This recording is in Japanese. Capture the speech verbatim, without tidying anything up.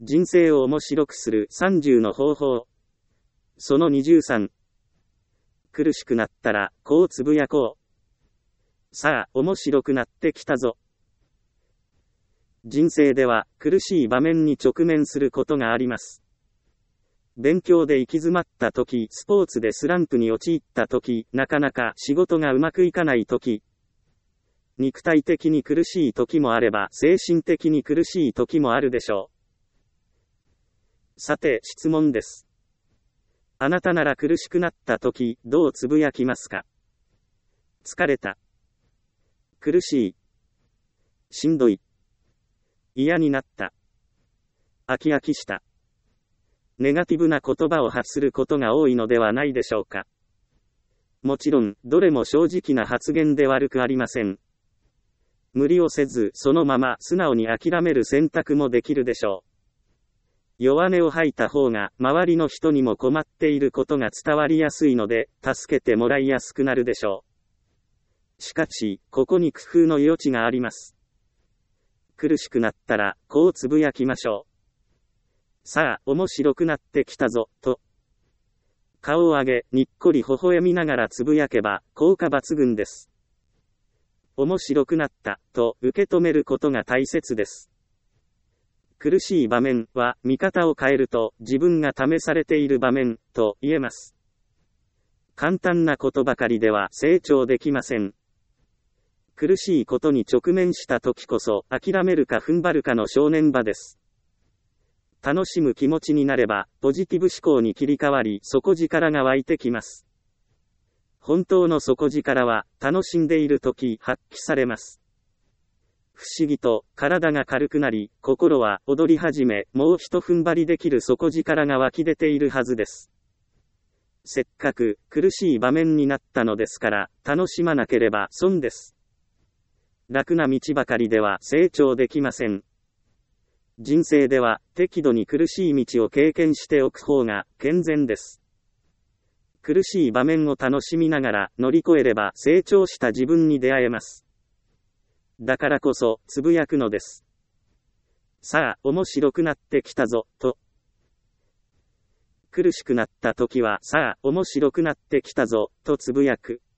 人生を面白くするさんじゅうの方法。そのにじゅうさん。苦しくなったら、こうつぶやこう。さあ、面白くなってきたぞ。人生では、苦しい場面に直面することがあります。勉強で行き詰まった時、スポーツでスランプに陥った時、なかなか仕事がうまくいかない時、肉体的に苦しい時もあれば、精神的に苦しい時もあるでしょう。さて、質問です。あなたなら苦しくなった時、どうつぶやきますか？疲れた。苦しい。しんどい。嫌になった。飽き飽きした。ネガティブな言葉を発することが多いのではないでしょうか。もちろん、どれも正直な発言で悪くありません。無理をせず、そのまま素直に諦める選択もできるでしょう。弱音を吐いた方が、周りの人にも困っていることが伝わりやすいので、助けてもらいやすくなるでしょう。しかし、ここに工夫の余地があります。苦しくなったら、こうつぶやきましょう。さあ、面白くなってきたぞ、と。顔を上げ、にっこり微笑みながらつぶやけば、効果抜群です。面白くなった、と受け止めることが大切です。苦しい場面は、見方を変えると、自分が試されている場面、と言えます。簡単なことばかりでは成長できません。苦しいことに直面した時こそ、諦めるか踏ん張るかの正念場です。楽しむ気持ちになれば、ポジティブ思考に切り替わり、底力が湧いてきます。本当の底力は、楽しんでいる時、発揮されます。不思議と、体が軽くなり、心は踊り始め、もう一踏ん張りできる底力が湧き出ているはずです。せっかく、苦しい場面になったのですから、楽しまなければ損です。楽な道ばかりでは成長できません。人生では、適度に苦しい道を経験しておく方が、健全です。苦しい場面を楽しみながら、乗り越えれば成長した自分に出会えます。だからこそ、つぶやくのです。さあ、面白くなってきたぞ、と。苦しくなった時は、さあ、面白くなってきたぞ、とつぶやく。